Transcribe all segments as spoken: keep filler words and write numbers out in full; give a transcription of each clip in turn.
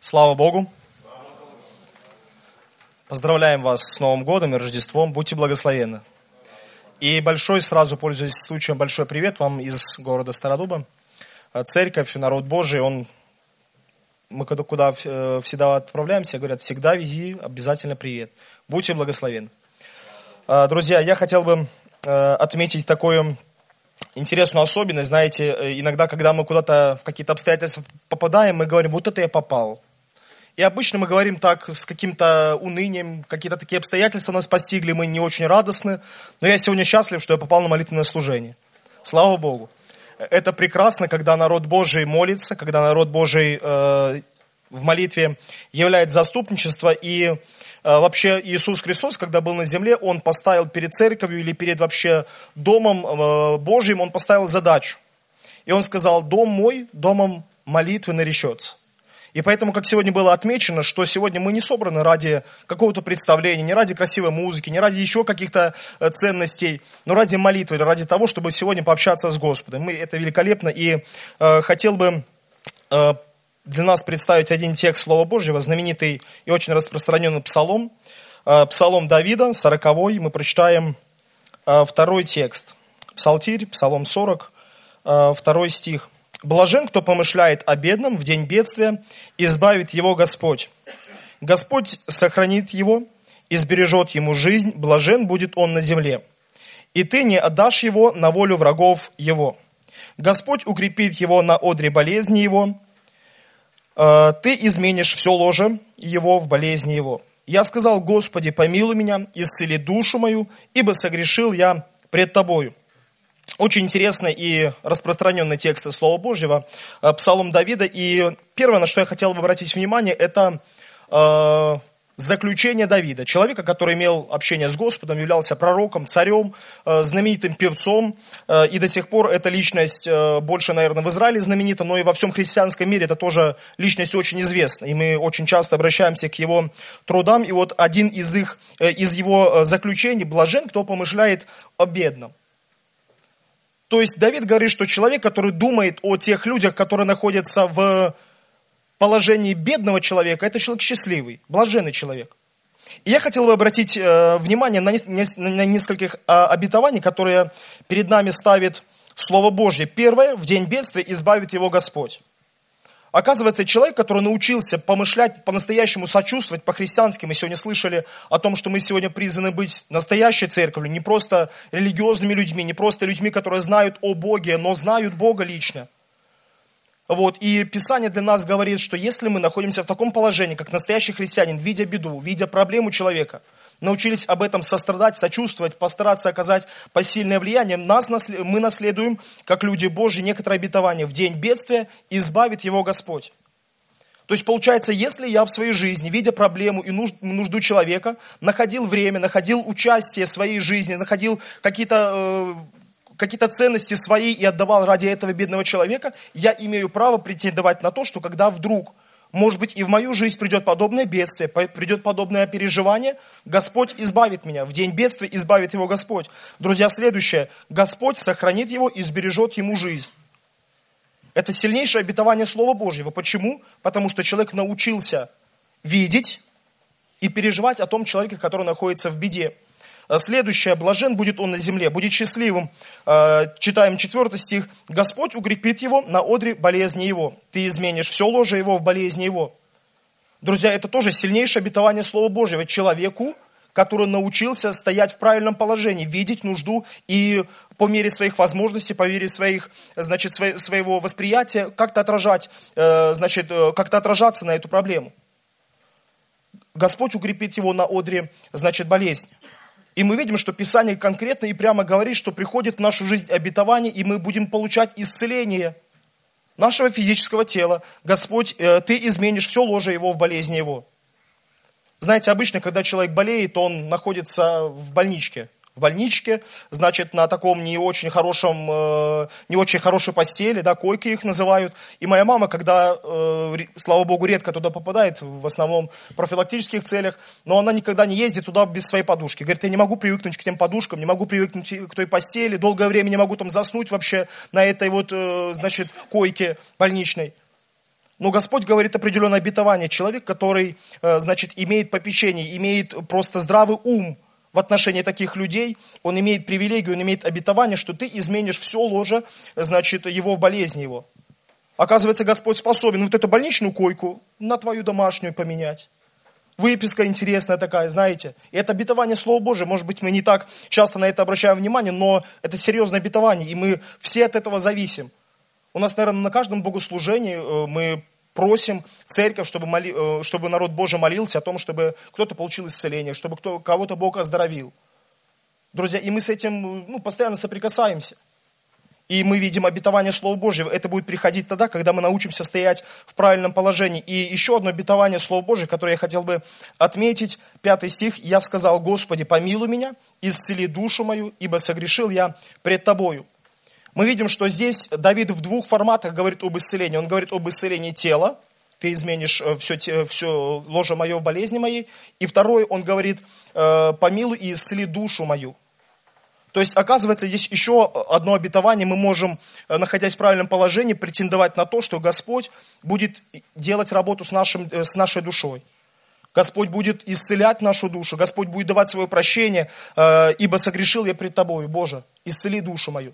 Слава Богу! Поздравляем вас с Новым годом и Рождеством. Будьте благословенны. И большой, сразу пользуясь случаем, большой привет вам из города Стародуба. Церковь, народ Божий, он, мы когда куда всегда отправляемся, говорят, всегда вези обязательно привет. Будьте благословенны. Друзья, я хотел бы отметить такую интересную особенность. Знаете, иногда, когда мы куда-то в какие-то обстоятельства попадаем, мы говорим, вот это я попал. И обычно мы говорим так с каким-то унынием, какие-то такие обстоятельства нас постигли, мы не очень радостны. Но я сегодня счастлив, что я попал на молитвенное служение. Слава Богу. Это прекрасно, когда народ Божий молится, когда народ Божий э, в молитве являет заступничество. И э, вообще Иисус Христос, когда был на земле, Он поставил перед церковью или перед вообще домом э, Божьим, Он поставил задачу. И Он сказал, дом мой домом молитвы наречется. И поэтому, как сегодня было отмечено, что сегодня мы не собраны ради какого-то представления, не ради красивой музыки, не ради еще каких-то ценностей, но ради молитвы, ради того, чтобы сегодня пообщаться с Господом. Мы, это великолепно. И э, хотел бы э, для нас представить один текст Слова Божьего, знаменитый и очень распространенный псалом. Э, псалом Давида, сороковой, мы прочитаем э, второй текст. Псалтирь, псалом сорок, э, второй стих. «Блажен, кто помышляет о бедном в день бедствия, избавит его Господь. Господь сохранит его и сбережет ему жизнь, блажен будет он на земле. И ты не отдашь его на волю врагов его. Господь укрепит его на одре болезни его, ты изменишь все ложе его в болезни его. Я сказал, Господи, помилуй меня, исцели душу мою, ибо согрешил я пред Тобою». Очень интересный и распространенный текст Слова Божьего, Псалом Давида. И первое, на что я хотел бы обратить внимание, это э, заключение Давида. Человека, который имел общение с Господом, являлся пророком, царем, э, знаменитым певцом. Э, и до сих пор эта личность э, больше, наверное, в Израиле знаменита, но и во всем христианском мире это тоже личность очень известна. И мы очень часто обращаемся к его трудам. И вот один из, их, э, из его заключений: «Блажен, кто помышляет о бедном». То есть Давид говорит, что человек, который думает о тех людях, которые находятся в положении бедного человека, это человек счастливый, блаженный человек. И я хотел бы обратить э, внимание на, не, на нескольких э, обетований, которые перед нами ставит Слово Божье. Первое, в день бедствия избавит его Господь. Оказывается, человек, который научился помышлять, по-настоящему сочувствовать, по-христиански, мы сегодня слышали о том, что мы сегодня призваны быть настоящей церковью, не просто религиозными людьми, не просто людьми, которые знают о Боге, но знают Бога лично. Вот. И Писание для нас говорит, что если мы находимся в таком положении, как настоящий христианин, видя беду, видя проблему человека, научились об этом сострадать, сочувствовать, постараться оказать посильное влияние, нас, мы наследуем, как люди Божьи, некоторое обетование. В день бедствия избавит его Господь. То есть получается, если я в своей жизни, видя проблему и нужду человека, находил время, находил участие в своей жизни, находил какие-то, э, какие-то ценности свои и отдавал ради этого бедного человека, я имею право претендовать на то, что когда вдруг, может быть, и в мою жизнь придет подобное бедствие, придет подобное переживание, Господь избавит меня. В день бедствия избавит его Господь. Друзья, следующее. Господь сохранит его и сбережет ему жизнь. Это сильнейшее обетование Слова Божьего. Почему? Потому что человек научился видеть и переживать о том человеке, который находится в беде. Следующее. Блажен будет он на земле, будет счастливым. Читаем четвертый стих. Господь укрепит его на одре болезни его. Ты изменишь все ложе его в болезни его. Друзья, это тоже сильнейшее обетование Слова Божьего. Человеку, который научился стоять в правильном положении, видеть нужду и по мере своих возможностей, по мере своих, значит, своего восприятия как-то отражать, значит, как-то отражаться на эту проблему. Господь укрепит его на одре, значит, болезни. И мы видим, что Писание конкретно и прямо говорит, что приходит в нашу жизнь обетование, и мы будем получать исцеление нашего физического тела. Господь, ты изменишь все ложе его в болезни его. Знаете, обычно, когда человек болеет, он находится в больничке. В больничке, значит, на таком не очень хорошем, не очень хорошей постели, да, койки их называют. И моя мама, когда, слава Богу, редко туда попадает, в основном в профилактических целях, но она никогда не ездит туда без своей подушки. Говорит, я не могу привыкнуть к тем подушкам, не могу привыкнуть к той постели, долгое время не могу там заснуть вообще на этой вот, значит, койке больничной. Но Господь говорит определенное обетование. Человек, который, значит, имеет попечение, имеет просто здравый ум в отношении таких людей, он имеет привилегию, он имеет обетование, что ты изменишь все ложе, значит, его в болезни его. Оказывается, Господь способен вот эту больничную койку на твою домашнюю поменять. Выписка интересная такая, знаете. И это обетование Слова Божие. Может быть, мы не так часто на это обращаем внимание, но это серьезное обетование, и мы все от этого зависим. У нас, наверное, на каждом богослужении мы просим церковь, чтобы, моли, чтобы народ Божий молился о том, чтобы кто-то получил исцеление, чтобы кто, кого-то Бог оздоровил. Друзья, и мы с этим ну, постоянно соприкасаемся. И мы видим обетование Слова Божьего. Это будет приходить тогда, когда мы научимся стоять в правильном положении. И еще одно обетование Слова Божьего, которое я хотел бы отметить. Пятый стих. «Я сказал: Господи, помилуй меня, исцели душу мою, ибо согрешил я пред Тобою». Мы видим, что здесь Давид в двух форматах говорит об исцелении. Он говорит об исцелении тела. Ты изменишь все, все ложе мое в болезни моей. И второй, он говорит: помилуй и исцели душу мою. То есть, оказывается, здесь еще одно обетование. Мы можем, находясь в правильном положении, претендовать на то, что Господь будет делать работу с, нашим, с нашей душой. Господь будет исцелять нашу душу. Господь будет давать свое прощение. «Ибо согрешил я пред Тобою, Боже, исцели душу мою».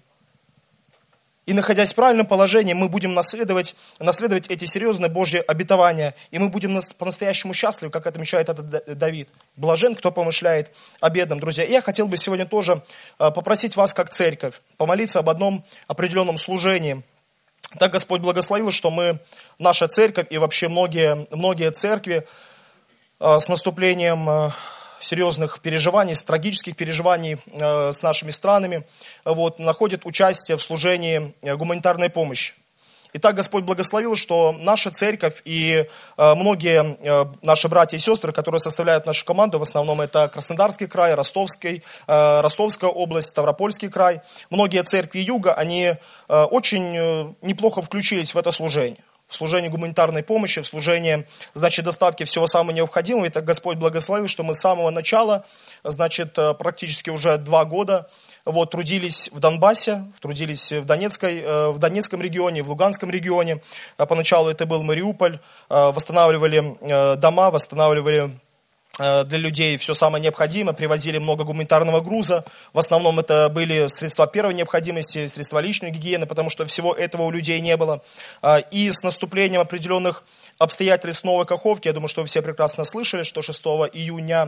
И находясь в правильном положении, мы будем наследовать, наследовать эти серьезные Божьи обетования. И мы будем по-настоящему счастливы, как отмечает этот Давид. Блажен, кто помышляет о бедном, друзья. И я хотел бы сегодня тоже попросить вас, как церковь, помолиться об одном определенном служении. Так Господь благословил, что мы, наша церковь и вообще многие, многие церкви с наступлением серьезных переживаний, с трагических переживаний э, с нашими странами, вот, находят участие в служении гуманитарной помощи. И так Господь благословил, что наша церковь и э, многие э, наши братья и сестры, которые составляют нашу команду, в основном это Краснодарский край, Ростовский, э, Ростовская область, Ставропольский край, многие церкви Юга, они э, очень э, неплохо включились в это служение. В служении гуманитарной помощи, в служении, значит, доставки всего самого необходимого. И так Господь благословил, что мы с самого начала, значит, практически уже два года, вот, трудились в Донбассе, трудились в, Донецкой, в Донецком регионе, в Луганском регионе. Поначалу это был Мариуполь, восстанавливали дома, восстанавливали для людей все самое необходимое, привозили много гуманитарного груза. В основном это были средства первой необходимости, средства личной гигиены, потому что всего этого у людей не было. И с наступлением определенных обстоятельств Новой Каховки, я думаю, что вы все прекрасно слышали, что шестого июня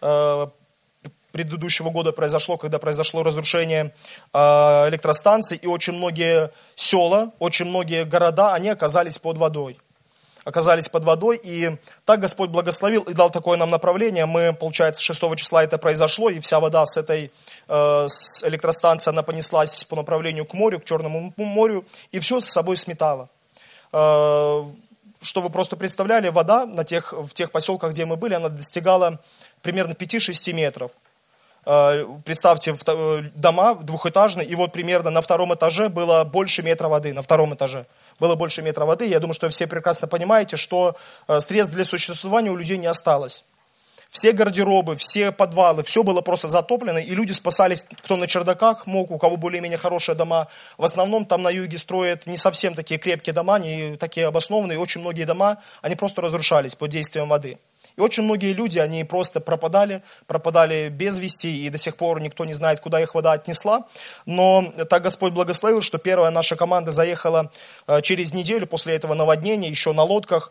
предыдущего года произошло, когда произошло разрушение электростанций, и очень многие села, очень многие города, они оказались под водой. оказались под водой, и так Господь благословил и дал такое нам направление. Мы, получается, шестого числа это произошло, и вся вода с этой э, с электростанции, она понеслась по направлению к морю, к Черному морю, и все с собой сметало. Э, что вы просто представляли, вода на тех, в тех поселках, где мы были, она достигала примерно пяти-шести метров. Э, представьте, дома двухэтажные, и вот примерно на втором этаже было больше метра воды, на втором этаже. Было больше метра воды. Я думаю, что все прекрасно понимаете, что средств для существования у людей не осталось. Все гардеробы, все подвалы, все было просто затоплено, и люди спасались, кто на чердаках мог, у кого более-менее хорошие дома. В основном там на юге строят не совсем такие крепкие дома, не такие обоснованные. Очень многие дома, они просто разрушались под действием воды. И очень многие люди, они просто пропадали, пропадали без вести, и до сих пор никто не знает, куда их вода отнесла. Но так Господь благословил, что первая наша команда заехала через неделю после этого наводнения, еще на лодках,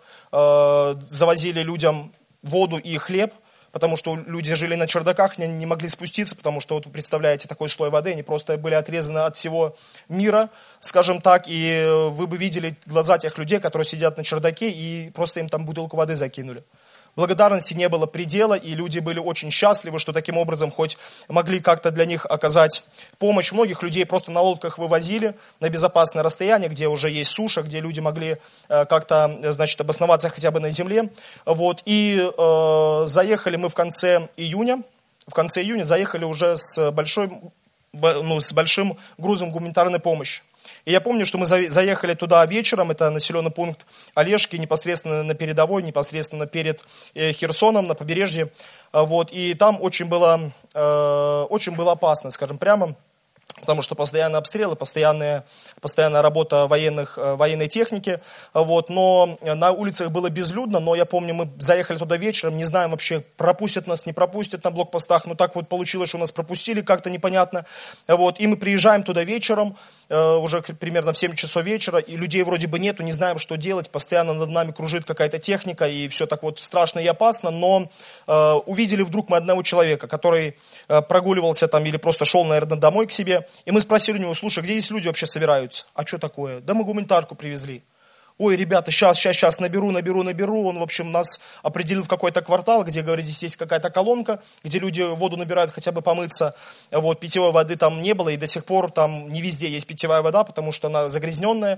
завозили людям воду и хлеб, потому что люди жили на чердаках, не, не могли спуститься, потому что, вот вы представляете, такой слой воды, они просто были отрезаны от всего мира, скажем так, и вы бы видели глаза тех людей, которые сидят на чердаке, и просто им там бутылку воды закинули. Благодарности не было предела, и люди были очень счастливы, что таким образом хоть могли как-то для них оказать помощь. Многих людей просто на лодках вывозили на безопасное расстояние, где уже есть суша, где люди могли как-то, значит, обосноваться хотя бы на земле. Вот. И э, заехали мы в конце июня, в конце июня заехали уже с, большой, ну, с большим грузом гуманитарной помощи. И я помню, что мы заехали туда вечером, это населенный пункт Олежки, непосредственно на передовой, непосредственно перед Херсоном, на побережье. Вот, и там очень было, очень было опасно, скажем прямо. потому что постоянные обстрелы, постоянная, постоянная работа военных, военной техники. Вот. Но на улицах было безлюдно, но я помню, мы заехали туда вечером, не знаем вообще, пропустят нас, не пропустят на блокпостах, но так вот получилось, что нас пропустили как-то непонятно. Вот. И мы приезжаем туда вечером, уже примерно в семь часов вечера, и людей вроде бы нету, не знаем, что делать, постоянно над нами кружит какая-то техника, и все так вот страшно и опасно, но э, увидели вдруг мы одного человека, который э, прогуливался там или просто шел, наверное, домой к себе. И мы спросили у него: слушай, где здесь люди вообще собираются? А что такое? Да мы гуманитарку привезли. Ой, ребята, сейчас, сейчас, сейчас наберу, наберу, наберу. Он, в общем, нас определил в какой-то квартал, где, говорит, здесь есть какая-то колонка, где люди воду набирают хотя бы помыться. Вот, питьевой воды там не было, и до сих пор там не везде есть питьевая вода, потому что она загрязненная.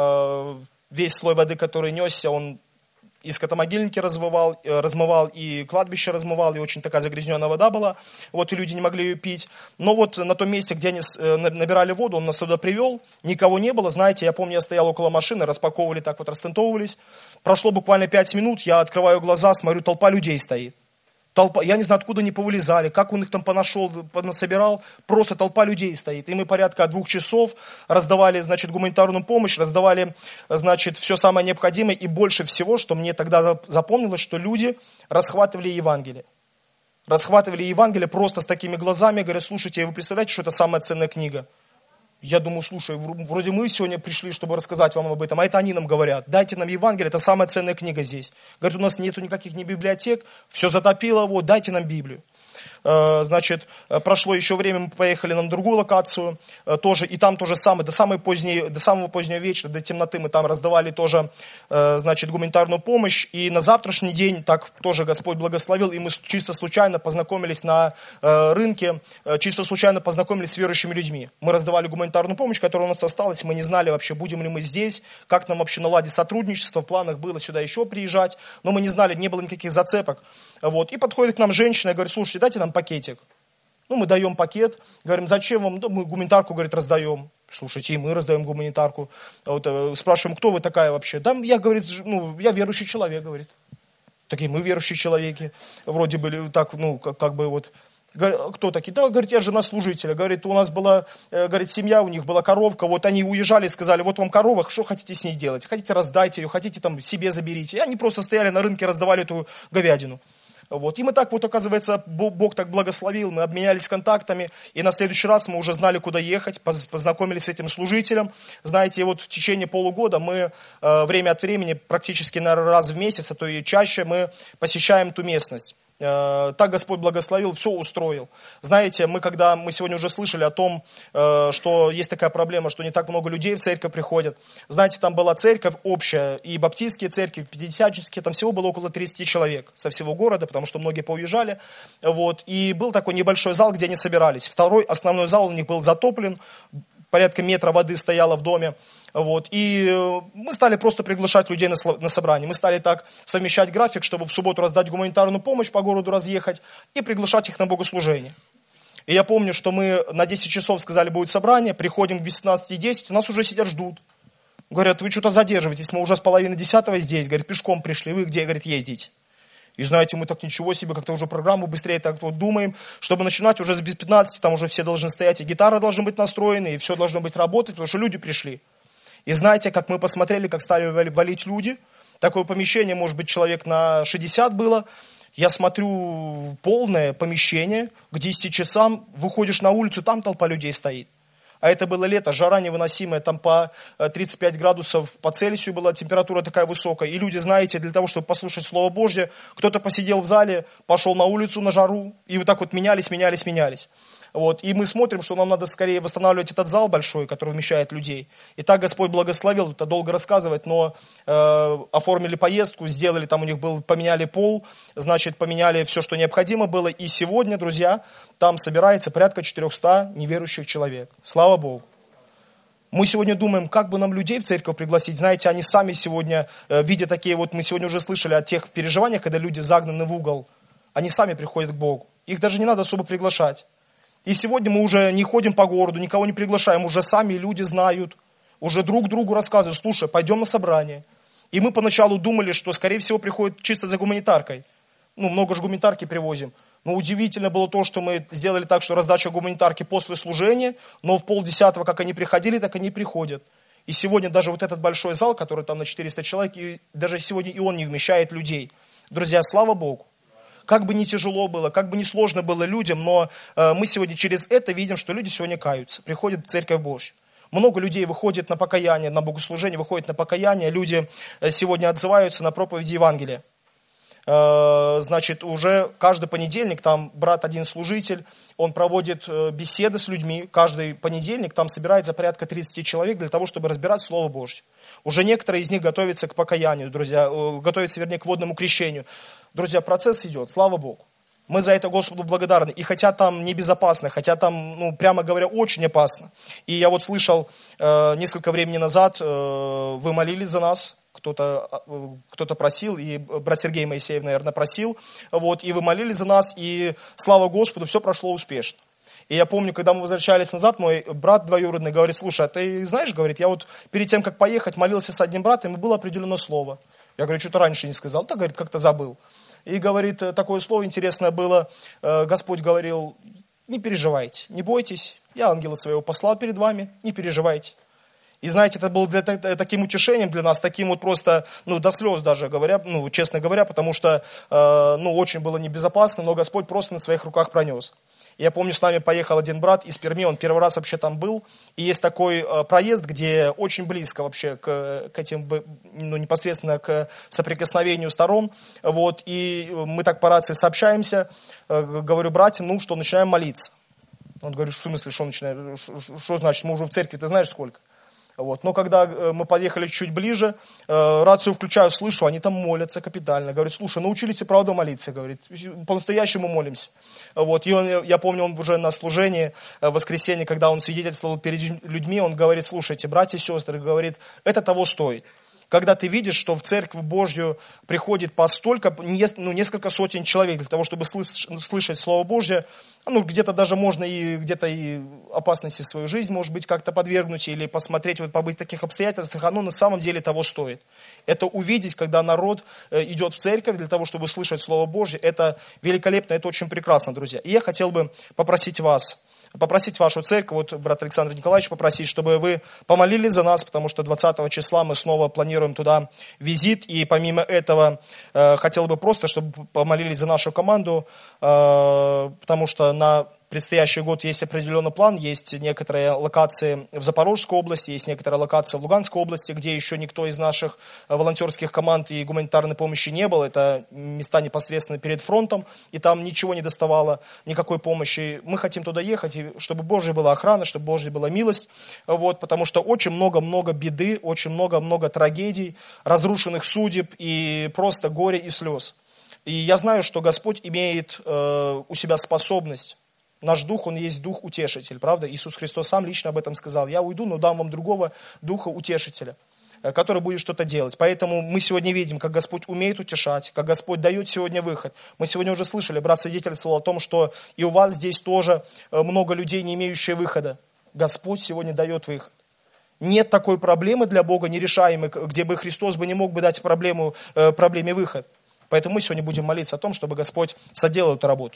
Весь слой воды, который несся, он и скотомогильники размывал, размывал, и кладбище размывал, и очень такая загрязненная вода была, вот, и люди не могли ее пить. Но вот на том месте, где они набирали воду, он нас туда привел, никого не было, знаете, я помню, я стоял около машины, распаковывали, так вот растентовывались. Прошло буквально пять минут, я открываю глаза, смотрю, толпа людей стоит. Толпа, я не знаю, откуда они повылезали, как он их там понашел, понасобирал, просто толпа людей стоит. И мы порядка двух часов раздавали, значит, гуманитарную помощь, раздавали, значит, все самое необходимое. И больше всего, что мне тогда запомнилось, что люди расхватывали Евангелие. Расхватывали Евангелие просто с такими глазами, говорят: слушайте, вы представляете, что это самая ценная книга? Я думаю, слушай, вроде мы сегодня пришли, чтобы рассказать вам об этом, а это они нам говорят. Дайте нам Евангелие, это самая ценная книга здесь. Говорят, у нас нету никаких ни библиотек, все затопило, вот, дайте нам Библию. Значит, прошло еще время, мы поехали на другую локацию, тоже, и там то же самое, до, самой поздней, до самого позднего вечера, до темноты мы там раздавали тоже, значит, гуманитарную помощь, и на завтрашний день так тоже Господь благословил, и мы чисто случайно познакомились на рынке, чисто случайно познакомились с верующими людьми. Мы раздавали гуманитарную помощь, которая у нас осталась, мы не знали вообще, будем ли мы здесь, как нам вообще наладить сотрудничество, в планах было сюда еще приезжать, но мы не знали, не было никаких зацепок. Вот. И подходит к нам женщина и говорит: слушайте, дайте нам пакетик. Ну, мы даем пакет, говорим: зачем вам? Да, мы гуманитарку, говорит, раздаем. Слушайте, и мы раздаем гуманитарку. Вот, э, спрашиваем, кто вы такая вообще? Да, я, говорит, ну, я верующий человек, говорит. Такие, мы верующие человеки. Вроде были так, ну, как, как бы вот. Кто такие? Да, говорит, я жена служителя. Говорит, у нас была, говорит, семья, у них была коровка. Вот они уезжали и сказали: вот вам корова, что хотите с ней делать? Хотите, раздайте ее, хотите, там, себе заберите. И они просто стояли на рынке, раздавали эту говядину. Вот. И мы так вот, оказывается, Бог так благословил, мы обменялись контактами, и на следующий раз мы уже знали, куда ехать, познакомились с этим служителем. Знаете, вот в течение полугода мы э, время от времени, практически, наверное, раз в месяц, а то и чаще, мы посещаем ту местность. Так Господь благословил, все устроил. Знаете, мы когда, мы сегодня уже слышали о том, что есть такая проблема, что не так много людей в церковь приходят. Знаете, там была церковь общая, и баптистские церкви, пятидесятнические, там всего было около тридцати человек со всего города, потому что многие поуезжали. Вот. И был такой небольшой зал, где они собирались. Второй основной зал у них был затоплен, порядка метра воды стояло в доме. Вот. И мы стали просто приглашать людей на, на собрание. Мы стали так совмещать график, чтобы в субботу раздать гуманитарную помощь, по городу разъехать и приглашать их на богослужение. И я помню, что мы на десять часов сказали, будет собрание, приходим к пятнадцати десять, нас уже сидят, ждут. Говорят: вы что-то задерживаетесь, мы уже с половины десятого здесь. Говорит, пешком пришли, вы где, говорит, ездите? И знаете, мы так ничего себе, как-то уже программу быстрее так вот думаем, чтобы начинать уже с без пятнадцати, там уже все должны стоять, и гитара должна быть настроена, и все должно быть работать, потому что люди пришли. И знаете, как мы посмотрели, как стали валить люди, такое помещение, может быть, человек на шестьдесят было, я смотрю, полное помещение, к десяти часам выходишь на улицу, там толпа людей стоит. А это было лето, жара невыносимая, там по тридцать пять градусов по Цельсию была температура такая высокая. И люди, знаете, для того, чтобы послушать Слово Божье, кто-то посидел в зале, пошел на улицу на жару, и вот так вот менялись, менялись, менялись. Вот. И мы смотрим, что нам надо скорее восстанавливать этот зал большой, который вмещает людей. И так Господь благословил, это долго рассказывать, но э, оформили поездку, сделали, там у них был, поменяли пол, значит, поменяли все, что необходимо было. И сегодня, друзья, там собирается порядка четырехсот неверующих человек. Слава Богу. Мы сегодня думаем, как бы нам людей в церковь пригласить. Знаете, они сами сегодня, э, видя такие вот, мы сегодня уже слышали о тех переживаниях, когда люди загнаны в угол, они сами приходят к Богу. Их даже не надо особо приглашать. И сегодня мы уже не ходим по городу, никого не приглашаем, уже сами люди знают, уже друг другу рассказывают: слушай, пойдем на собрание. И мы поначалу думали, что, скорее всего, приходят чисто за гуманитаркой. Ну, много же гуманитарки привозим. Но удивительно было то, что мы сделали так, что раздача гуманитарки после служения, но в полдесятого, как они приходили, так они приходят. И сегодня даже вот этот большой зал, который там на четыреста человек, и даже сегодня и он не вмещает людей. Друзья, слава Богу. Как бы ни тяжело было, как бы ни сложно было людям, но э, мы сегодня через это видим, что люди сегодня каются, приходят в Церковь Божью. Много людей выходит на покаяние, на богослужение, выходит на покаяние. Люди сегодня отзываются на проповеди Евангелия. Значит, уже каждый понедельник там брат один служитель, он проводит беседы с людьми. Каждый понедельник там собирается порядка тридцать человек для того, чтобы разбирать Слово Божье. Уже некоторые из них готовятся к покаянию, друзья, готовятся, вернее, к водному крещению. Друзья, процесс идет, слава Богу. Мы за это Господу благодарны. И хотя там небезопасно, хотя там, ну, прямо говоря, очень опасно. И я вот слышал э, несколько времени назад, э, вы молились за нас, кто-то, э, кто-то просил, и брат Сергей Моисеев, наверное, просил, вот, и вы молились за нас, и слава Господу, все прошло успешно. И я помню, когда мы возвращались назад, мой брат двоюродный говорит: слушай, а ты знаешь, говорит, я вот перед тем, как поехать, молился с одним братом, и было определено слово. Я говорю, что-то раньше не сказал, да, говорит, как-то забыл. И, говорит, такое слово интересное было, Господь говорил: не переживайте, не бойтесь, я ангела своего послал перед вами, не переживайте. И знаете, это было для, таким утешением для нас, таким вот просто, ну, до слез даже говоря, ну, честно говоря, потому что, ну, очень было небезопасно, но Господь просто на своих руках пронес. Я помню, с нами поехал один брат из Перми, он первый раз вообще там был, и есть такой э, проезд, где очень близко вообще к, к этим, ну, непосредственно к соприкосновению сторон, вот, и мы так по рации сообщаемся, э, говорю братьям, ну, что, начинаем молиться. Он говорит, в смысле, что начинаем, что значит, мы уже в церкви, ты знаешь сколько? Вот. Но когда мы подъехали чуть ближе, э, рацию включаю, слышу, они там молятся капитально. Говорит, слушай, научились и правда молиться, говорит, по-настоящему молимся. Вот. И он, я помню, он уже на служении в воскресенье, когда он свидетельствовал перед людьми, он говорит, слушайте, братья и сестры, говорит, это того стоит. Когда ты видишь, что в Церковь Божью приходит по столько, ну, несколько сотен человек для того, чтобы слышать Слово Божье, ну, где-то даже можно и где-то и опасности свою жизнь, может быть, как-то подвергнуть или посмотреть, вот побыть в таких обстоятельствах, оно на самом деле того стоит. Это увидеть, когда народ идет в церковь для того, чтобы слышать Слово Божье, это великолепно, это очень прекрасно, друзья. И я хотел бы попросить вас, попросить вашу церковь, вот брат Александр Николаевич попросить, чтобы вы помолились за нас, потому что двадцатого числа мы снова планируем туда визит, и помимо этого э, хотел бы просто, чтобы помолились за нашу команду, э, потому что на предстоящий год есть определенный план, есть некоторые локации в Запорожской области, есть некоторые локации в Луганской области, где еще никто из наших волонтерских команд и гуманитарной помощи не был. Это места непосредственно перед фронтом, и там ничего не доставало, никакой помощи. Мы хотим туда ехать, и чтобы Божья была охрана, чтобы Божья была милость, вот, потому что очень много-много беды, очень много-много трагедий, разрушенных судеб и просто горя и слез. И я знаю, что Господь имеет э, у себя способность. Наш дух, он есть дух утешитель, правда? Иисус Христос сам лично об этом сказал. Я уйду, но дам вам другого духа утешителя, который будет что-то делать. Поэтому мы сегодня видим, как Господь умеет утешать, как Господь дает сегодня выход. Мы сегодня уже слышали, брат свидетельствовал о том, что и у вас здесь тоже много людей, не имеющие выхода. Господь сегодня дает выход. Нет такой проблемы для Бога нерешаемой, где бы Христос бы не мог бы дать проблему, проблеме выход. Поэтому мы сегодня будем молиться о том, чтобы Господь соделал эту работу.